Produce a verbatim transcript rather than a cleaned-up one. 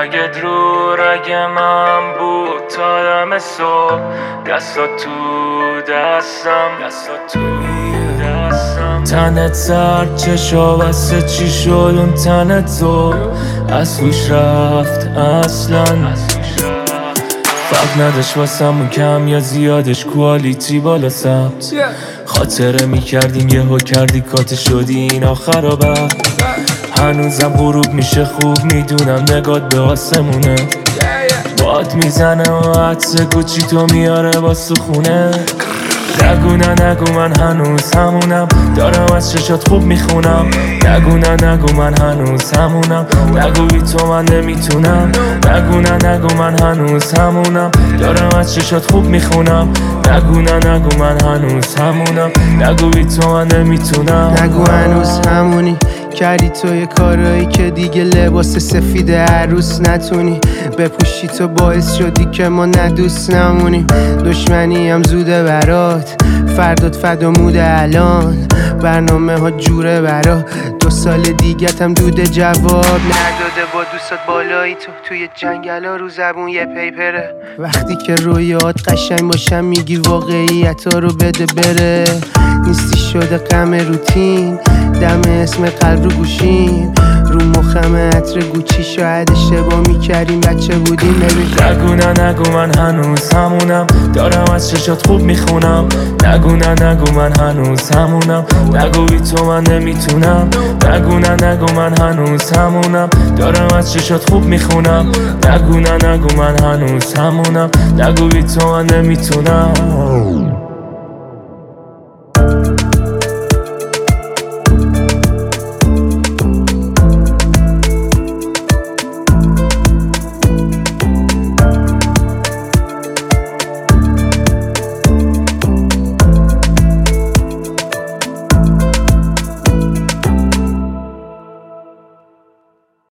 رگت رو رگ من بود تا دم صبح. دستا تو دستم، دستا تو دستم. تنت سرد چشا بسته چی شد اون تنت تو از توش رفت اصلا. فرق نداشت واسمون کم یا زیادش، کوالیتی بالا ثبت. خاطره میکردیم یهو کردی کات شدی این آخر وقت. هنوزم غروب میشه خوب میدونم نگات به آسمونه. باد میزنه و عطس گوچی تو میاره با سخونه. نگو نه نگو من هنوز همونم، دارم از چشات خوب میخونم. نگو نه نگو من هنوز همونم، نگو بی تو من نمیتونم. نگو نه نگو من هنوز همونم، دارم از چشات خوب میخونم. نگو نه نگو من هنوز همونم، نگو بی تو من نمیتونم. نگو هنوز همونی، کردی تو یه کارایی که دیگه لباس سفید عروس نتونی بپوشی. تو باعث شدی که ما ندوست نمونیم. دشمنی هم زوده برات، فردات فدا موده الان. برنامه ها جوره برا دو سال دیگت هم دوده جواب نداده. با دوستات بالایی تو توی جنگل ها رو زبون یه پیپره. وقتی که رویات قشنگ باشم میگی واقعیت ها رو بده بره. نیستی شده غم روتین، دم اسم قلب رو گوشیم. رو مخم عطر گوچی شاید اشتباه میکردیم بچه بودیم. نگو نه نگو من هنوز همونم، دارم از چشات خوب میخونم. نگو نه نگو من هنوز همونم، نگو بی تو من نمیتونم. نگو نه نگو من هنوز همونم، دارم از چشات خوب میخونم. نگو نه نگو من هنوز همونم، نگو بی تو من نمیتونم.